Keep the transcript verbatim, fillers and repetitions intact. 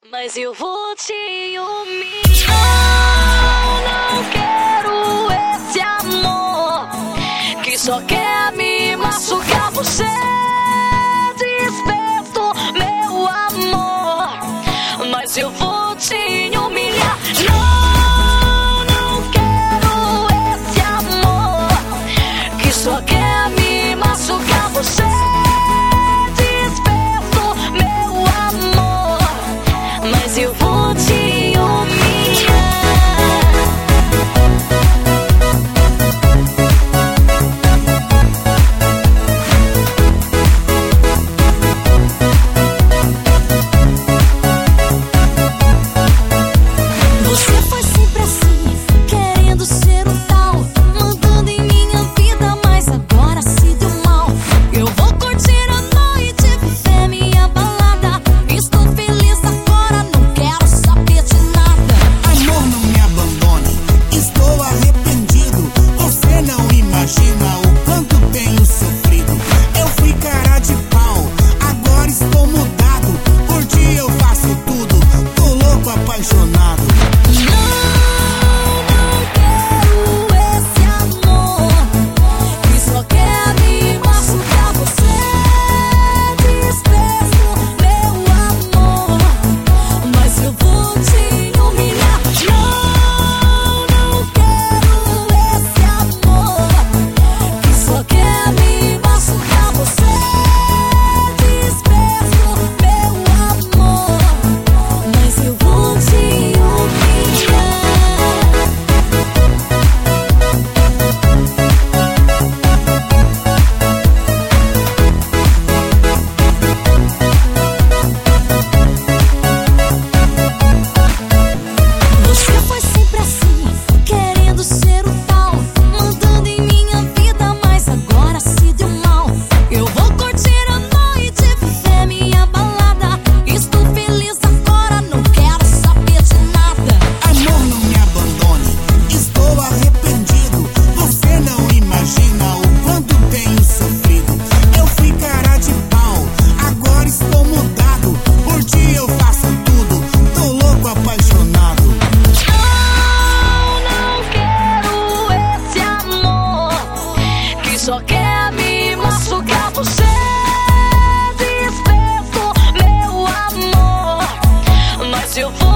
Mas eu vou te humilhar. Não quero esse amor que só quer me machucar. Você despertou meu amor, mas eu vou te humilhar. Não, não quero esse amor que só quer me machucar. Você eu vou te Você foi sempre assim, querendo ser um tal, mandando em minha vida, mas agora se deu mal. Eu vou curtir a noite, viver minha balada. Estou feliz agora, não quero saber de nada. Amor, não me abandone, estou arrependido. Você não imagina o quanto tenho sofrido. Eu fui cara de pau, agora estou mudado. Por dia eu faço tudo, tô louco, apaixonado. Só quer me machucar. Você despertou meu amor, mas eu vou